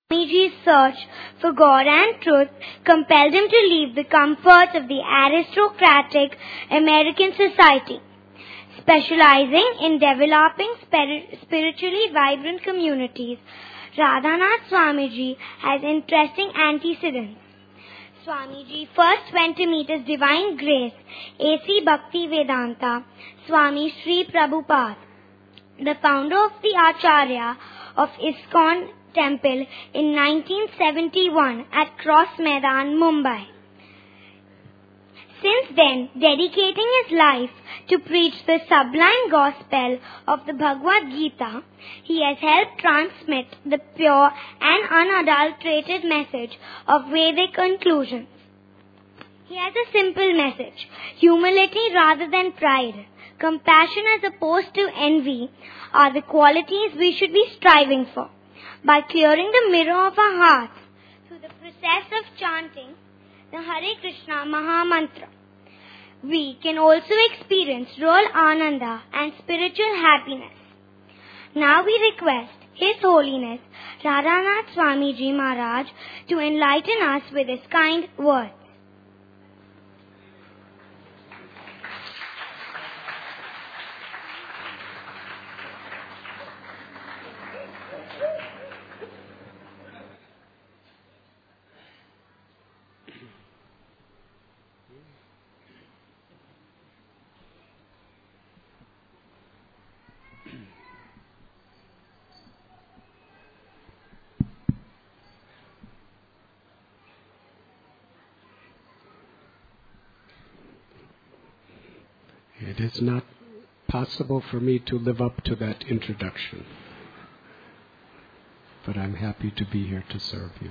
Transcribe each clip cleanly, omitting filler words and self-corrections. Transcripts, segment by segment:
Swamiji's search for God and truth compelled him to leave the comforts of the aristocratic American society, specializing in developing spiritually vibrant communities. Radhanath Swamiji has interesting antecedents. Swamiji first went to meet His Divine Grace, A.C. Bhaktivedanta Swami Sri Prabhupada, the founder of the Acharya of ISKCON Temple in 1971 at Cross Maidan, Mumbai. Since then, dedicating his life to preach the sublime gospel of the Bhagavad Gita, he has helped transmit the pure and unadulterated message of Vedic conclusions. He has a simple message: humility rather than pride, compassion as opposed to envy are the qualities we should be striving for. By clearing the mirror of our hearts through the process of chanting the Hare Krishna Maha Mantra, we can also experience real Ananda and spiritual happiness. Now we request His Holiness Radhanath Swamiji Maharaj to enlighten us with his kind words. It is not possible for me to live up to that introduction, but I'm happy to be here to serve you.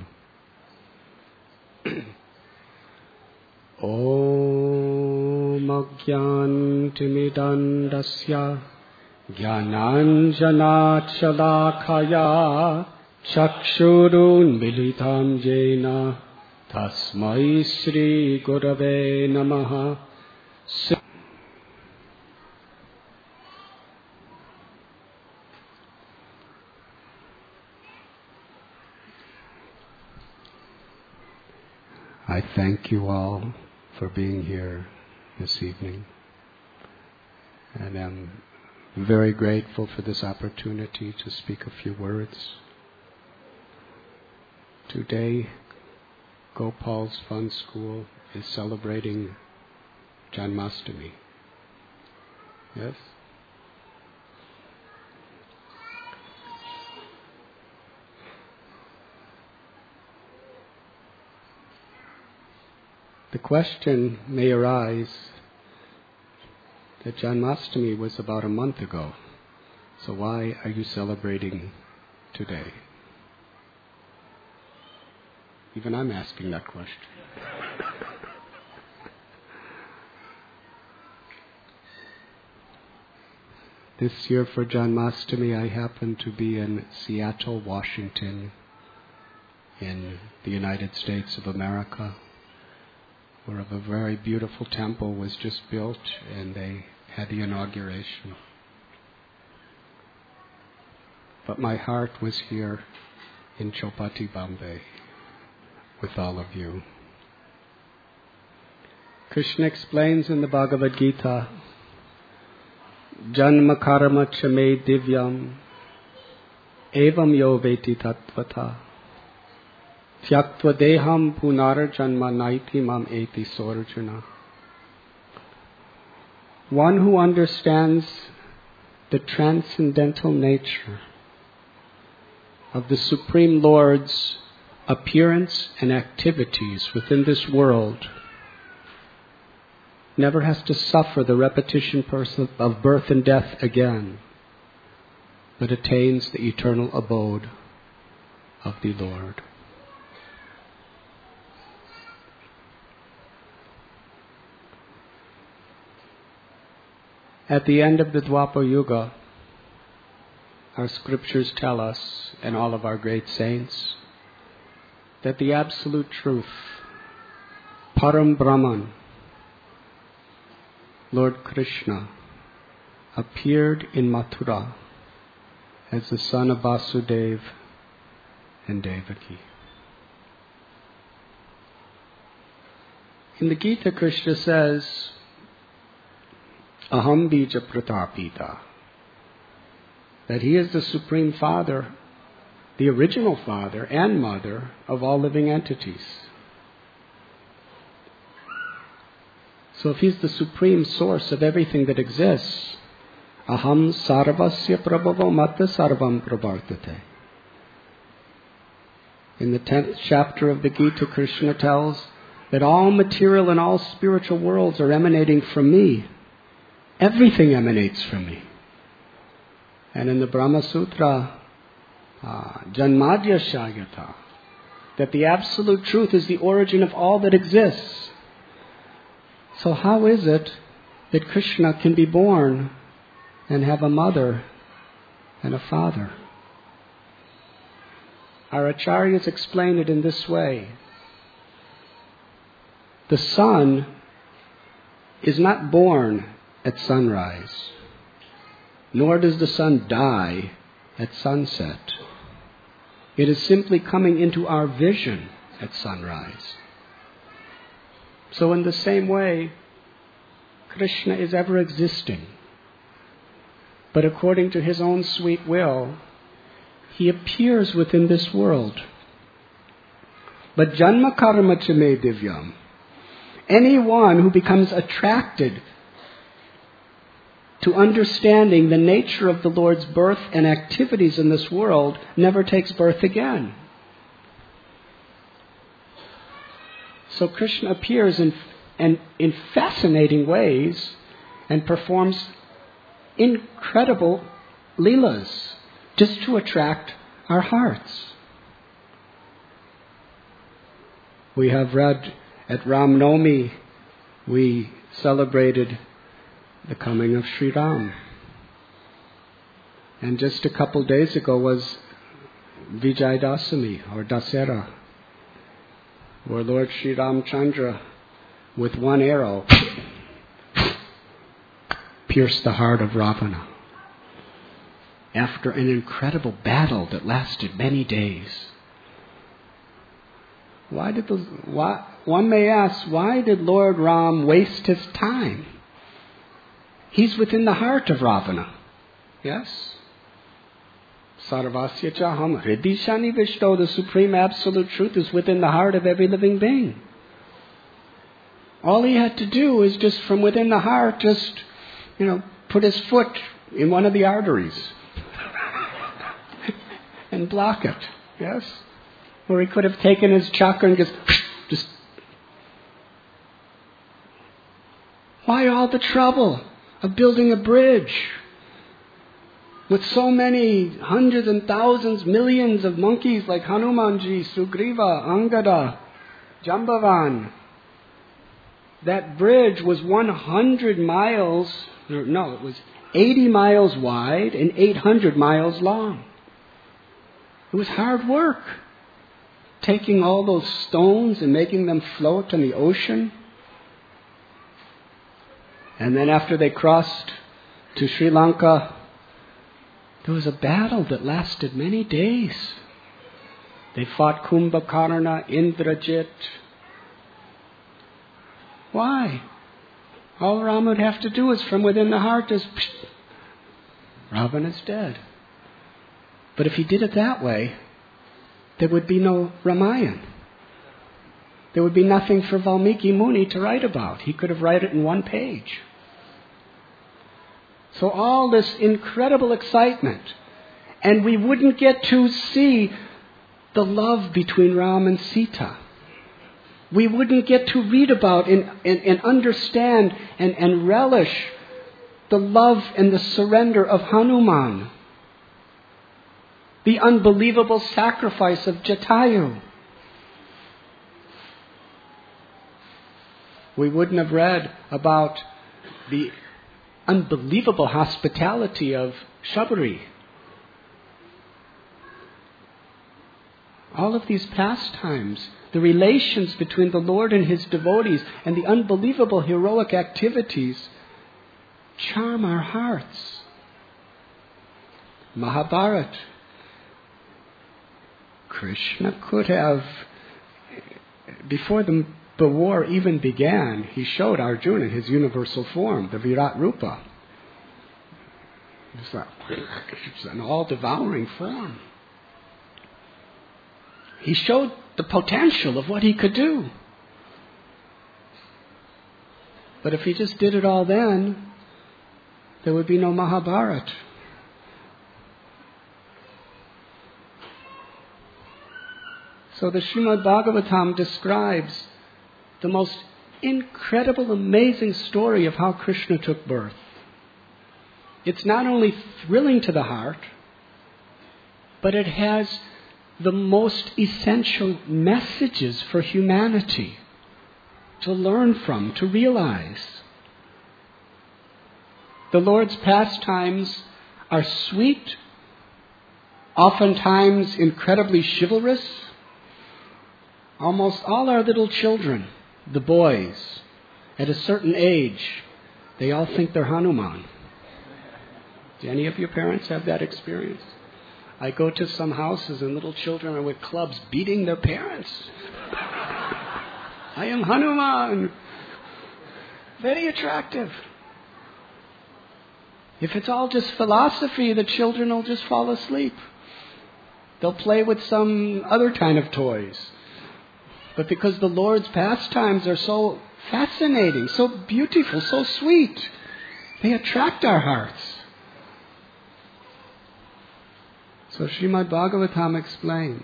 Om Ajnantimidandasya Jnananjanat Shalakaya Chakshurun Militam Jena Tasmai Sri Gurave Namaha. I thank you all for being here this evening, and I'm very grateful for this opportunity to speak a few words. Today, Gopal's Fun School is celebrating Janmashtami. Yes? The question may arise that Janmashtami was about a month ago, so why are you celebrating today? Even I'm asking that question. This year for Janmashtami, I happen to be in Seattle, Washington, in the United States of America, where a very beautiful temple was just built and they had the inauguration. But my heart was here in Chowpatty, Bombay, with all of you. Krishna explains in the Bhagavad Gita, Janma karma chame divyam evam yo veti tattvata Tyaktva deham punar janma naiti mam eti sorjana. One who understands the transcendental nature of the Supreme Lord's appearance and activities within this world never has to suffer the repetition of birth and death again, but attains the eternal abode of the Lord. At the end of the Dwapara Yuga, our scriptures tell us, and all of our great saints, that the absolute truth, Param Brahman, Lord Krishna, appeared in Mathura as the son of Vasudeva and Devaki. In the Gita, Krishna says, Aham bija pratapita, that he is the Supreme Father, the original Father and Mother of all living entities. So if he's the supreme source of everything that exists, Aham sarvasya prabhavo matta sarvam pravartate. In the 10th chapter of the Gita, Krishna tells that all material and all spiritual worlds are emanating from me. Everything emanates from me. And in the Brahma Sutra, Janmadya Shayata, that the absolute truth is the origin of all that exists. So how is it that Krishna can be born and have a mother and a father? Our acharyas explain it in this way. The sun is not born at sunrise, nor does the sun die at sunset. It is simply coming into our vision at sunrise. So in the same way, Krishna is ever existing. But according to his own sweet will, he appears within this world. But janma karma cha me divyam, anyone who becomes attracted to understanding the nature of the Lord's birth and activities in this world never takes birth again. So Krishna appears in fascinating ways and performs incredible leelas just to attract our hearts. We have read at Ram Navami, we celebrated the coming of Sri Ram. And just a couple days ago was Vijayadashami or Dasera, where Lord Sri Ramchandra, with one arrow, pierced the heart of Ravana. After an incredible battle that lasted many days. One may ask, why did Lord Ram waste his time? He's within the heart of Ravana. Yes? Sarvasya chaham hridishani vishto, the supreme absolute truth is within the heart of every living being. All he had to do is just from within the heart, put his foot in one of the arteries and block it. Yes? Or he could have taken his chakra and just... Why all the trouble of building a bridge with so many hundreds and thousands, millions of monkeys like Hanumanji, Sugriva, Angada, Jambavan? That bridge was 100 miles, it was 80 miles wide and 800 miles long. It was hard work, taking all those stones and making them float in the ocean. And then after they crossed to Sri Lanka, there was a battle that lasted many days. They fought Kumbhakarna, Indrajit. Why? All Ram would have to do is from within the heart is Ravana's dead. But if he did it that way, there would be no Ramayana. There would be nothing for Valmiki Muni to write about. He could have written it in one page. So all this incredible excitement, and we wouldn't get to see the love between Ram and Sita. We wouldn't get to read about and understand and relish the love and the surrender of Hanuman. The unbelievable sacrifice of Jatayu. We wouldn't have read about the unbelievable hospitality of Shabari. All of these pastimes, the relations between the Lord and His devotees, and the unbelievable heroic activities charm our hearts. Mahabharata. Krishna could have, before the war even began, he showed Arjuna his universal form, the Virat Rupa. It's an all-devouring form. He showed the potential of what he could do. But if he just did it all then, there would be no Mahabharata. So the Srimad Bhagavatam describes the most incredible, amazing story of how Krishna took birth. It's not only thrilling to the heart, but it has the most essential messages for humanity to learn from, to realize. The Lord's pastimes are sweet, oftentimes incredibly chivalrous. Almost all our little children, the boys, at a certain age, they all think they're Hanuman. Do any of your parents have that experience? I go to some houses and little children are with clubs beating their parents. I am Hanuman. Very attractive. If it's all just philosophy, the children will just fall asleep. They'll play with some other kind of toys. But because the Lord's pastimes are so fascinating, so beautiful, so sweet, they attract our hearts. So Srimad Bhagavatam explains,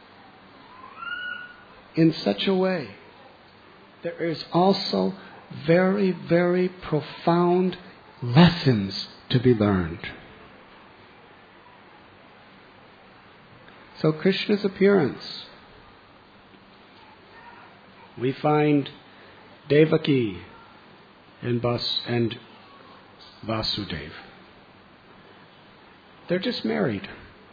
in such a way, there is also very, very profound lessons to be learned. So Krishna's appearance, we find Devaki and Vasudeva. They're just married.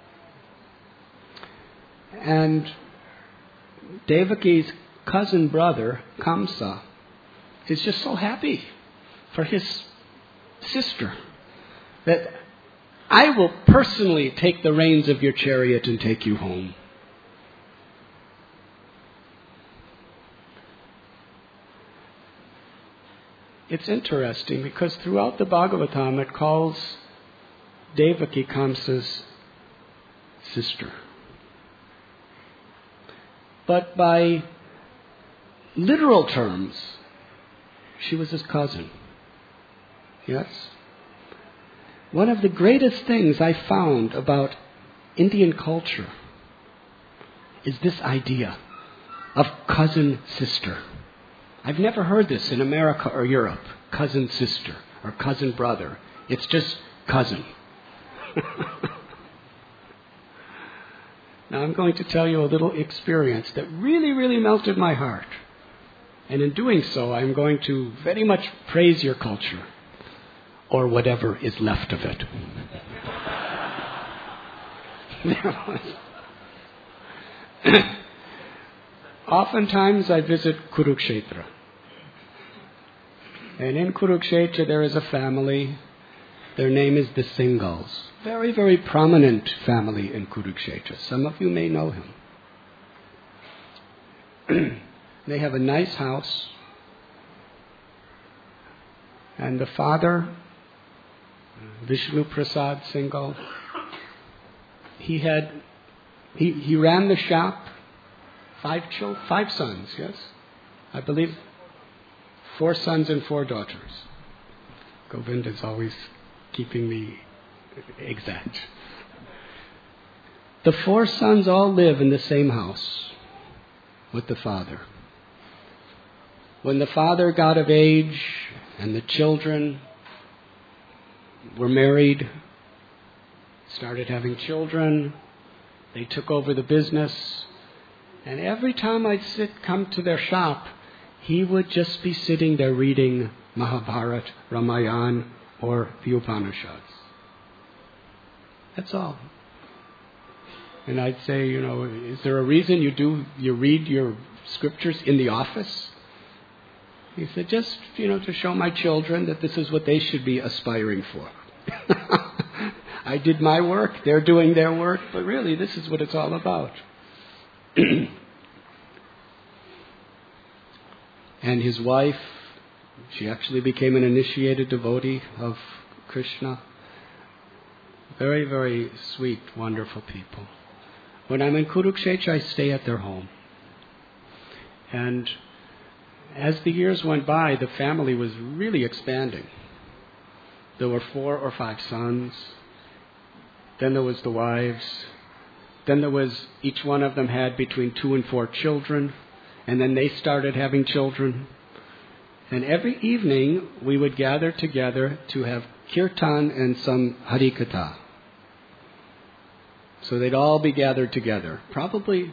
And Devaki's cousin brother, Kamsa, is just so happy for his sister that I will personally take the reins of your chariot and take you home. It's interesting because throughout the Bhagavatam it calls Devaki Kamsa's sister. But by literal terms, she was his cousin. Yes? One of the greatest things I found about Indian culture is this idea of cousin-sister. I've never heard this in America or Europe. Cousin-sister or cousin-brother. It's just cousin. Now I'm going to tell you a little experience that really, really melted my heart. And in doing so, I'm going to very much praise your culture, or whatever is left of it. Oftentimes I visit Kurukshetra. And in Kurukshetra there is a family. Their name is the Singhals. Very, very prominent family in Kurukshetra. Some of you may know him. They have a nice house. And the father, Vishnu Prasad Singhal, he ran the shop. 5 sons, yes? I believe 4 sons and 4 daughters. Govind is always keeping me exact. The 4 sons all live in the same house with the father. When the father got of age and the children were married, started having children, they took over the business. And every time I'd come to their shop, he would just be sitting there reading Mahabharata, Ramayana, or the Upanishads. That's all. And I'd say, is there a reason you read your scriptures in the office? He said, just, to show my children that this is what they should be aspiring for. I did my work, they're doing their work, but really this is what it's all about. And his wife, she actually became an initiated devotee of Krishna. Very, very sweet, wonderful people. When I'm in Kurukshetra, I stay at their home. And as the years went by, the family was really expanding. There were 4 or 5 sons. Then there was the wives. Then there was, each one of them had between 2 and 4 children. And then they started having children. And every evening we would gather together to have kirtan and some harikatha. So they'd all be gathered together. Probably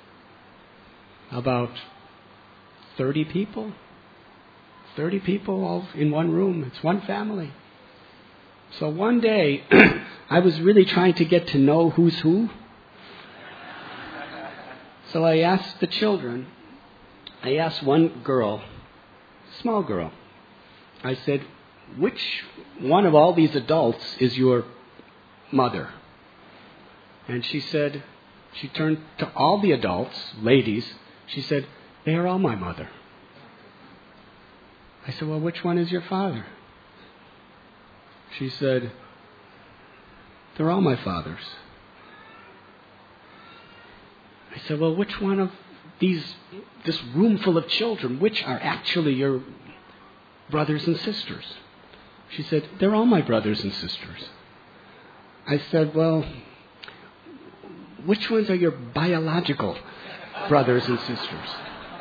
about 30 people. 30 people all in one room. It's one family. So one day, I was really trying to get to know who's who. So I asked the children, I asked one girl, small girl, I said, which one of all these adults is your mother? And she said, she turned to all the adults, ladies, she said, they are all my mother. I said, well, which one is your father? She said, they're all my fathers. I said, well, which one of this room full of children, which are actually your brothers and sisters? She said, they're all my brothers and sisters. I said, well, which ones are your biological brothers and sisters?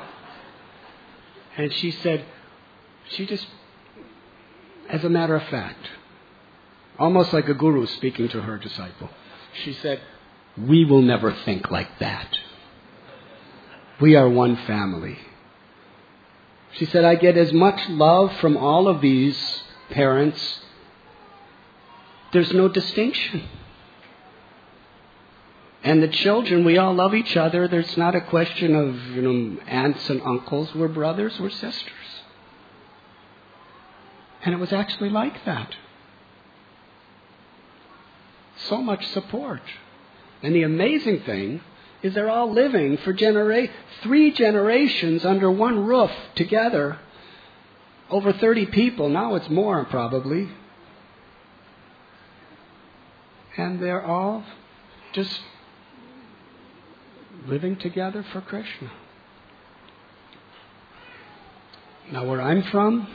And she said, she just, as a matter of fact, almost like a guru speaking to her disciple, she said, we will never think like that. We are one family. She said, I get as much love from all of these parents. There's no distinction. And the children, we all love each other. There's not a question of, aunts and uncles. We're brothers, we're sisters. And it was actually like that. So much support. And the amazing thing is they're all living for 3 generations under one roof together. Over 30 people. Now it's more probably. And they're all just living together for Krishna. Now where I'm from,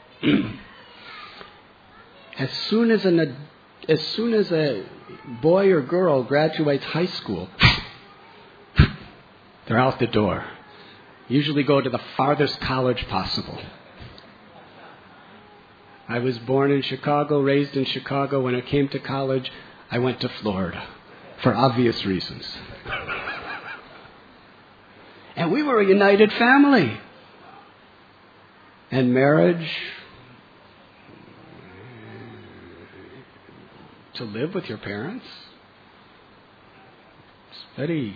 as soon as a boy or girl graduates high school, they're out the door. Usually go to the farthest college possible. I was born in Chicago, raised in Chicago. When I came to college, I went to Florida for obvious reasons. And we were a united family. And marriage, to live with your parents, it's very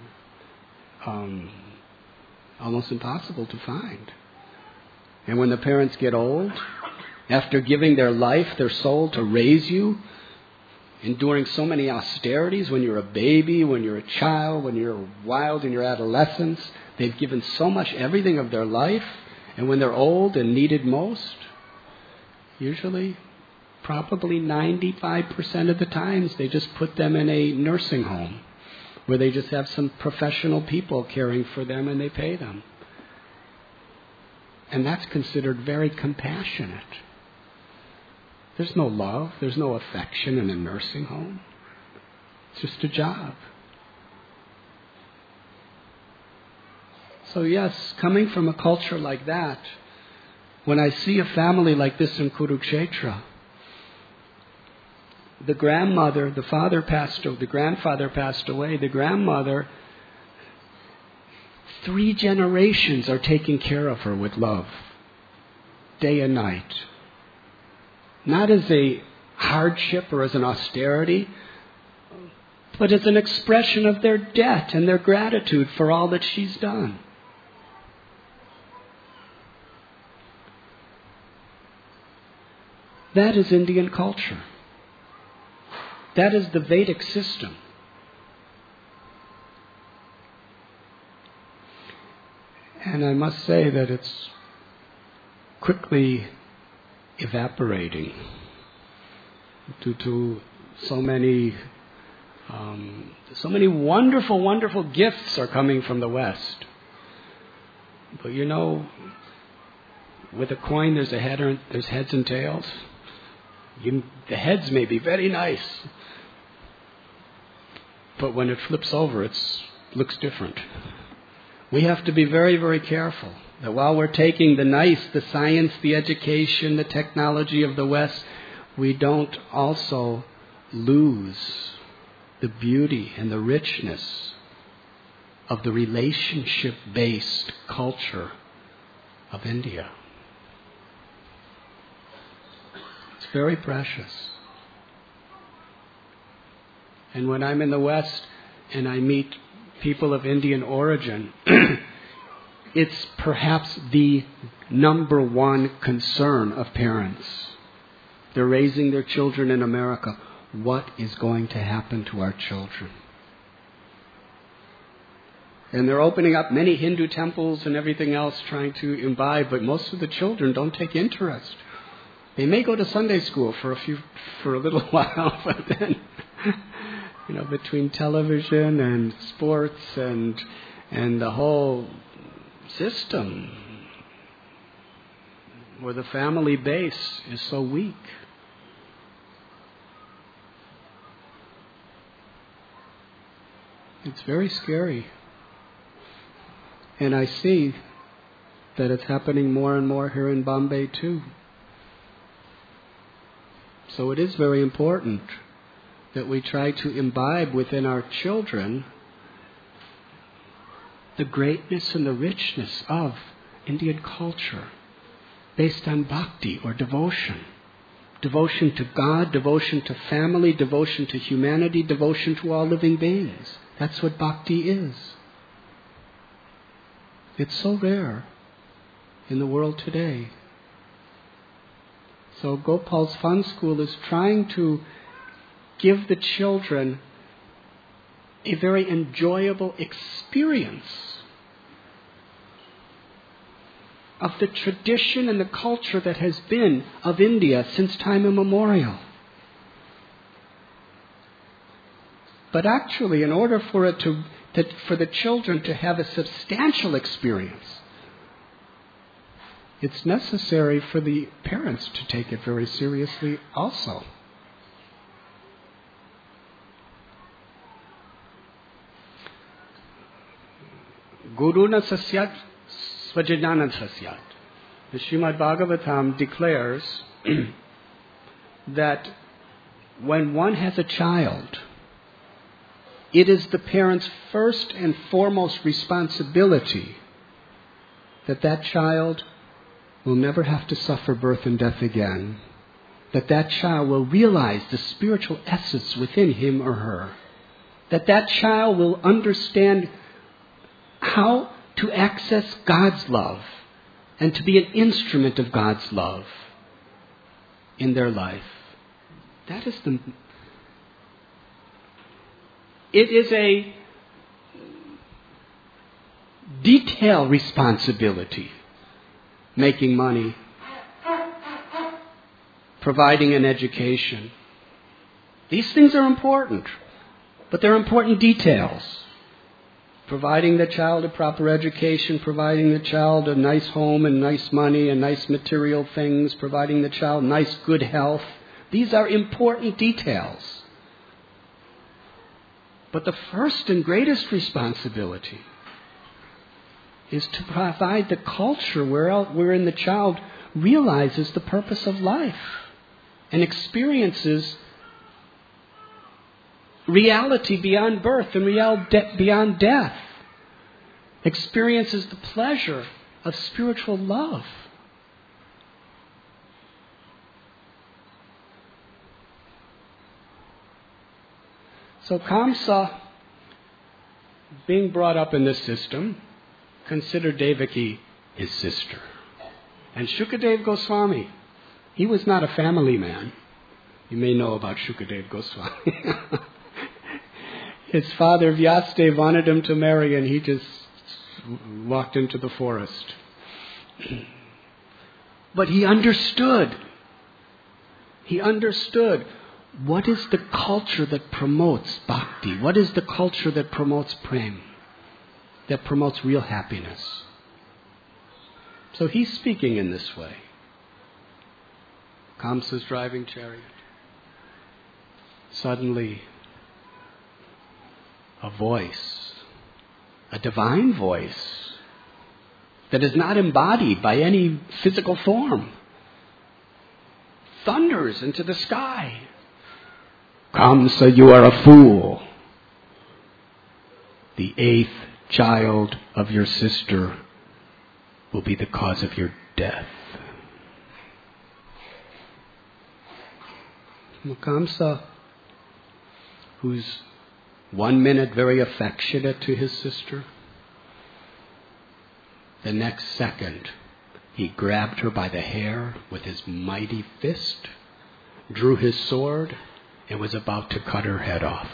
almost impossible to find. And when the parents get old, after giving their life, their soul to raise you, enduring so many austerities when you're a baby, when you're a child, when you're wild in your adolescence, they've given so much, everything of their life, and when they're old and needed most, usually, probably 95% of the times, they just put them in a nursing home where they just have some professional people caring for them and they pay them. And that's considered very compassionate. There's no love, there's no affection in a nursing home. It's just a job. So yes, coming from a culture like that, when I see a family like this in Kurukshetra, the grandmother, the grandfather passed away, the grandmother, 3 generations are taking care of her with love, day and night. Not as a hardship or as an austerity, but as an expression of their debt and their gratitude for all that she's done. That is Indian culture. That is the Vedic system. And I must say that it's quickly evaporating due to so many wonderful, wonderful gifts are coming from the West. But you know, with a coin there's there's heads and tails. The heads may be very nice, but when it flips over, it looks different. We have to be very, very careful that while we're taking the nice, the science, the education, the technology of the West, we don't also lose the beauty and the richness of the relationship-based culture of India. It's very precious. And when I'm in the West and I meet people of Indian origin, it's perhaps the number one concern of parents. They're raising their children in America. What is going to happen to our children? And they're opening up many Hindu temples and everything else, trying to imbibe, but most of the children don't take interest. They may go to Sunday school for a little while, but then, between television and sports and the whole system where the family base is so weak. It's very scary. And I see that it's happening more and more here in Bombay too. So it is very important that we try to imbibe within our children the greatness and the richness of Indian culture based on bhakti or devotion. Devotion to God, devotion to family, devotion to humanity, devotion to all living beings. That's what bhakti is. It's so rare in the world today. So Gopal's Fun School is trying to give the children a very enjoyable experience of the tradition and the culture that has been of India since time immemorial. But actually, in order for the children to have a substantial experience, it's necessary for the parents to take it very seriously also. Guru na sasyat svajnana sasyat. The Srimad Bhagavatam declares that when one has a child, it is the parent's first and foremost responsibility that that child will never have to suffer birth and death again. That child will realize the spiritual essence within him or her. That child will understand how to access God's love and to be an instrument of God's love in their life. It is a detailed responsibility. Making money, providing an education. These things are important, but they're important details. Providing the child a proper education, providing the child a nice home and nice money and nice material things, providing the child nice good health. These are important details. But the first and greatest responsibility is to provide the culture wherein the child realizes the purpose of life and experiences reality beyond birth and beyond death. Experiences the pleasure of spiritual love. So Kamsa, being brought up in this system, considered Devaki his sister. And Shukadev Goswami, he was not a family man. You may know about Shukadev Goswami. His father Vyasadeva wanted him to marry, and he just walked into the forest. But he understood. He understood what is the culture that promotes bhakti? What is the culture that promotes prem? That promotes real happiness? So he's speaking in this way. Kamsa's driving chariot. Suddenly, a voice, a divine voice, that is not embodied by any physical form, thunders into the sky. Kamsa, you are a fool. The 8th child of your sister will be the cause of your death. Kamsa, who's 1 minute very affectionate to his sister, the next second he grabbed her by the hair with his mighty fist, drew his sword, and was about to cut her head off.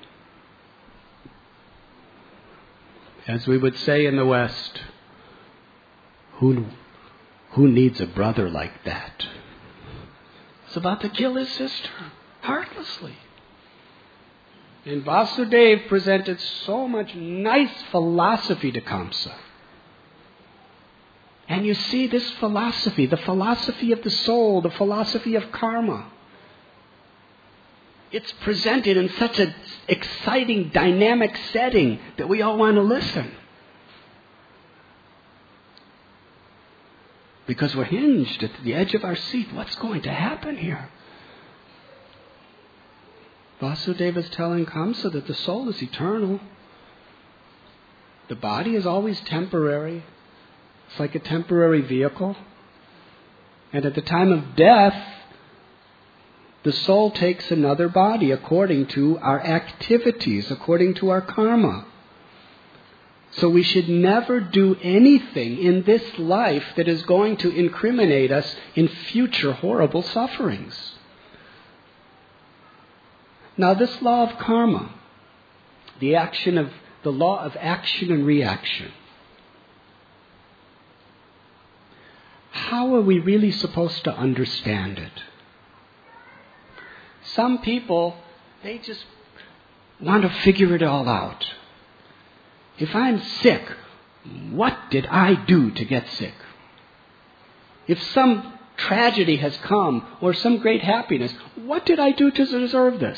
As we would say in the West, who needs a brother like that? He's about to kill his sister, heartlessly. And Vasudeva presented so much nice philosophy to Kamsa. And you see this philosophy, the philosophy of the soul, the philosophy of karma. It's presented in such an exciting, dynamic setting that we all want to listen. Because we're hinged at the edge of our seat. What's going to happen here? Vasudeva is telling Kamsa that the soul is eternal. The body is always temporary. It's like a temporary vehicle. And at the time of death, the soul takes another body according to our activities, according to our karma. So we should never do anything in this life that is going to incriminate us in future horrible sufferings. Now this law of karma, the law of action and reaction, how are we really supposed to understand it? Some people, they just want to figure it all out. If I'm sick, what did I do to get sick? If some tragedy has come or some great happiness, what did I do to deserve this?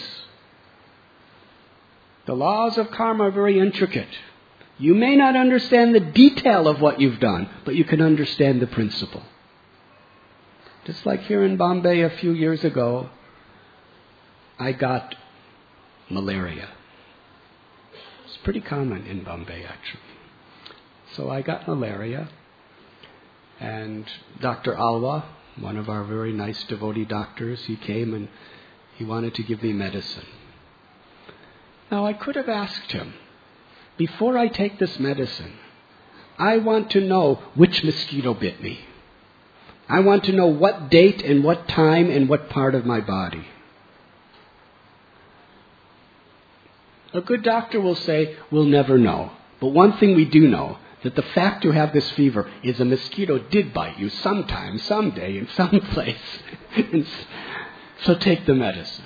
The laws of karma are very intricate. You may not understand the detail of what you've done, but you can understand the principle. Just like here in Bombay a few years ago, I got malaria. It's pretty common in Bombay, actually. So I got malaria, and Dr. Alwa, one of our very nice devotee doctors, he came and he wanted to give me medicine. Now I could have asked him, before I take this medicine, I want to know which mosquito bit me. I want to know what date and what time and what part of my body. A good doctor will say, we'll never know. But one thing we do know, that the fact you have this fever is a mosquito did bite you sometime, someday, in some place. So take the medicine.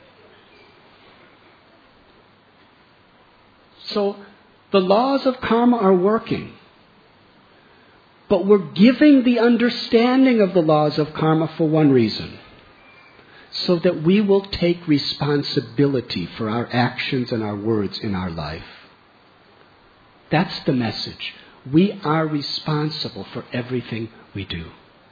So the laws of karma are working. But we're giving the understanding of the laws of karma for one reason. So that we will take responsibility for our actions and our words in our life. That's the message. We are responsible for everything we do.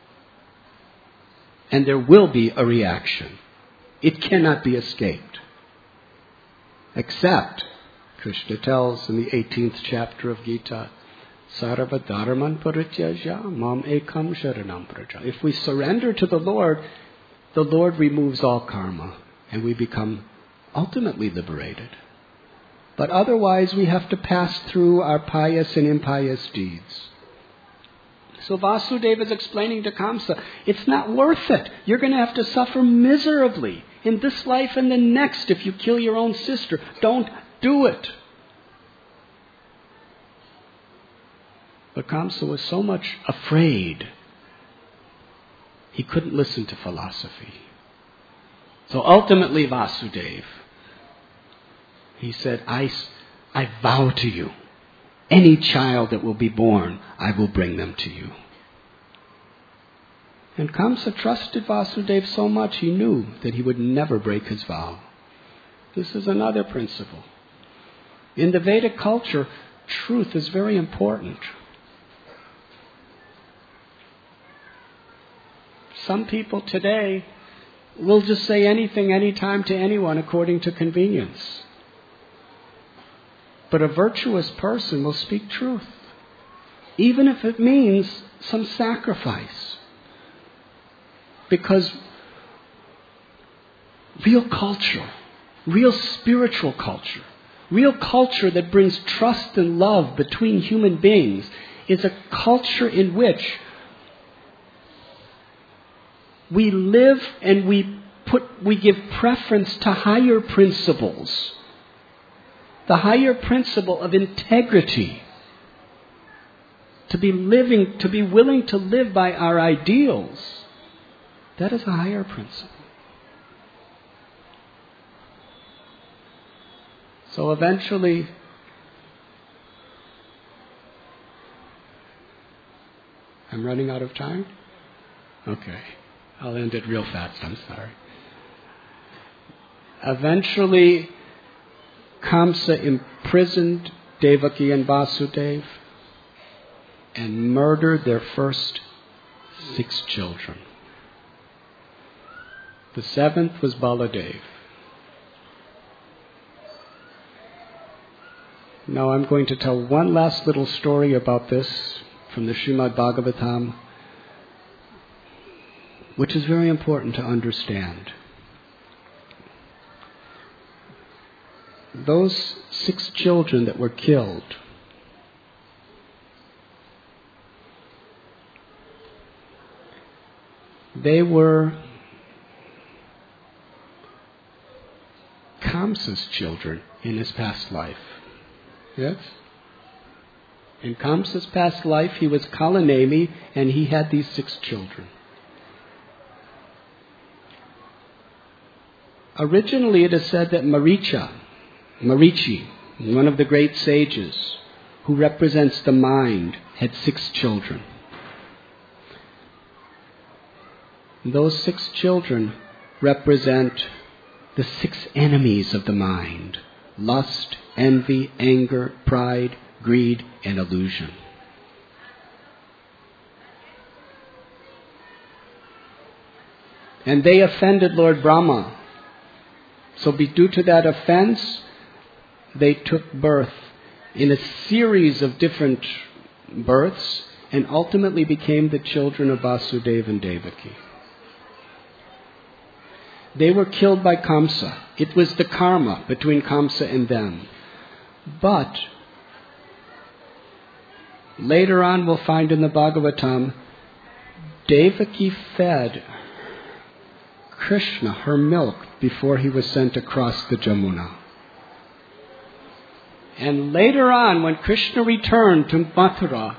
And there will be a reaction. It cannot be escaped. Except, Krishna tells in the 18th chapter of Gita, Sarva dharman parityaja mam ekam sharanam praja. If we surrender to the Lord removes all karma, and we become ultimately liberated. But otherwise, we have to pass through our pious and impious deeds. So Vasudeva is explaining to Kamsa, it's not worth it. You're going to have to suffer miserably in this life and the next if you kill your own sister. Don't do it. But Kamsa was so much afraid, he couldn't listen to philosophy. So ultimately, Vasudeva, he said, I vow to you, any child that will be born, I will bring them to you. And Kamsa trusted Vasudeva so much, he knew that he would never break his vow. This is another principle. In the Vedic culture, truth is very important. Some people today will just say anything, anytime to anyone according to convenience. But a virtuous person will speak truth, even if it means some sacrifice. Because real culture, real spiritual culture, real culture that brings trust and love between human beings is a culture in which we live and we give preference to higher principles. The higher principle of integrity. To be willing to live by our ideals. That is a higher principle. So eventually, I'm running out of time? Okay. I'll end it real fast, I'm sorry. Eventually, Kamsa imprisoned Devaki and Vasudeva and murdered their first 6 children. The 7th was Baladev. Now I'm going to tell one last little story about this from the Srimad Bhagavatam, which is very important to understand. Those 6 children that were killed, they were Kamsa's children in his past life. Yes? In Kamsa's past life, he was Kalanemi, and he had these 6 children. Originally, it is said that Marichi, one of the great sages, who represents the mind, had 6 children. Those 6 children represent the 6 enemies of the mind: lust, envy, anger, pride, greed, and illusion. And they offended Lord Brahma. So due to that offense, they took birth in a series of different births and ultimately became the children of Vasudeva and Devaki. They were killed by Kamsa. It was the karma between Kamsa and them. But later on we'll find in the Bhagavatam, Devaki fed Krishna her milk before he was sent across the Jamuna. And later on, when Krishna returned to Mathura,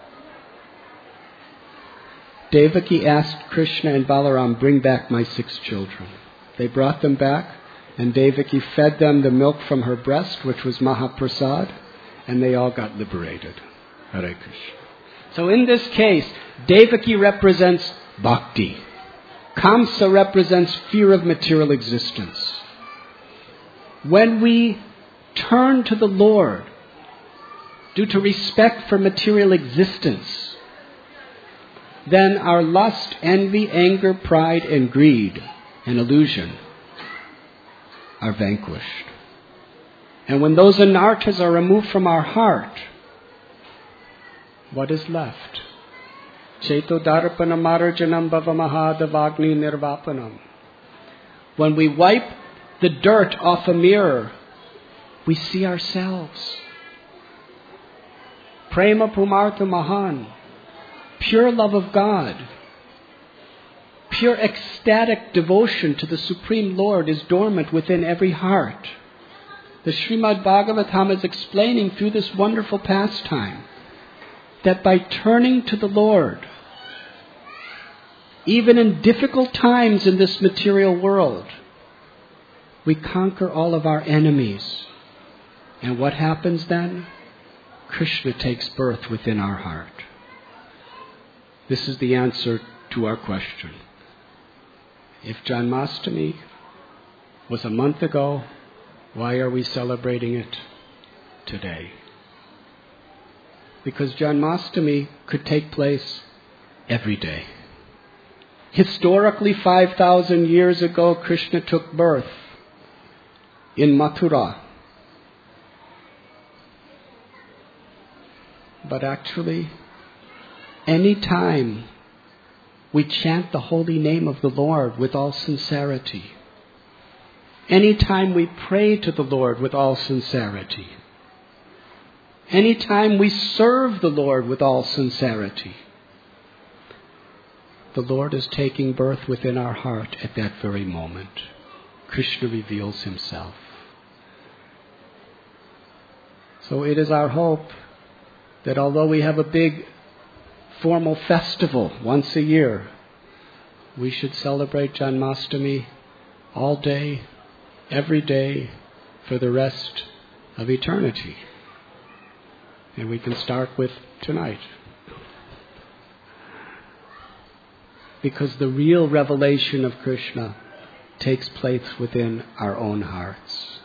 Devaki asked Krishna and Balaram, bring back my 6 children. They brought them back, and Devaki fed them the milk from her breast, which was Mahaprasad, and they all got liberated. Hare Krishna. So in this case, Devaki represents bhakti. Kamsa represents fear of material existence. When we turn to the Lord due to respect for material existence, then our lust, envy, anger, pride, and greed and illusion are vanquished. And when those anarthas are removed from our heart, what is left? Cheto darpana marjanam bhavamahadavagni nirvapanam. When we wipe the dirt off a mirror, we see ourselves. Prema pumartha mahan. Pure love of God. Pure ecstatic devotion to the Supreme Lord is dormant within every heart. The Srimad Bhagavatam is explaining through this wonderful pastime that by turning to the Lord, even in difficult times in this material world, we conquer all of our enemies. And what happens then? Krishna takes birth within our heart. This is the answer to our question. If Janmashtami was a month ago, why are we celebrating it today? Because Janmashtami could take place every day. Historically, 5,000 years ago, Krishna took birth in Mathura. But actually, any time we chant the holy name of the Lord with all sincerity, any time we pray to the Lord with all sincerity, any time we serve the Lord with all sincerity, the Lord is taking birth within our heart at that very moment. Krishna reveals himself. So it is our hope that although we have a big formal festival once a year, we should celebrate Janmashtami all day, every day, for the rest of eternity. And we can start with tonight. Because the real revelation of Krishna takes place within our own hearts.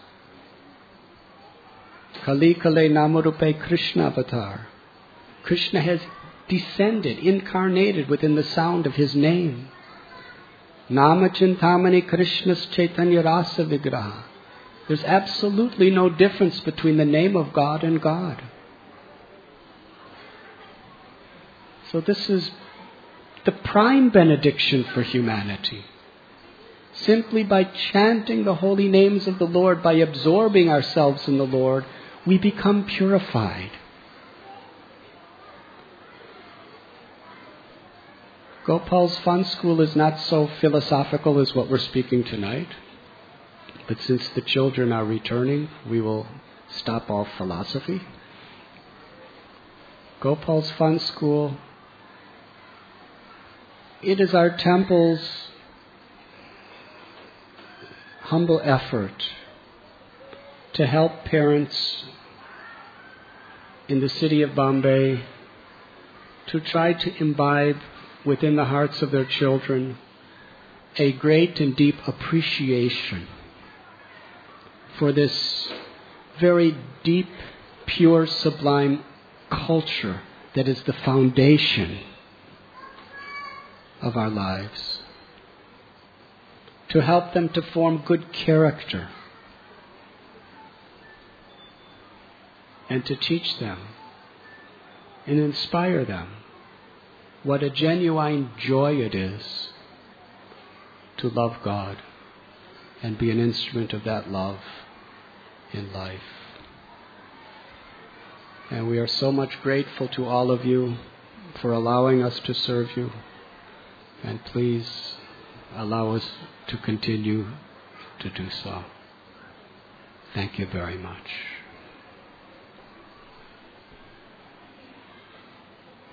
Kali Kale Namarupe Krishna Avatar. Krishna has descended, incarnated within the sound of his name. Nama Chintamani Krishna's Chaitanya Rasa Vigraha. There's absolutely no difference between the name of God and God. So this is the prime benediction for humanity. Simply by chanting the holy names of the Lord, by absorbing ourselves in the Lord, we become purified. Gopal's Fun School is not so philosophical as what we're speaking tonight. But since the children are returning, we will stop all philosophy. Gopal's Fun School, it is our temple's humble effort to help parents in the city of Bombay to try to imbibe within the hearts of their children a great and deep appreciation for this very deep, pure, sublime culture that is the foundation of our lives. To help them to form good character and to teach them and inspire them what a genuine joy it is to love God and be an instrument of that love in life. And we are so much grateful to all of you for allowing us to serve you. And please allow us to continue to do so. Thank you very much.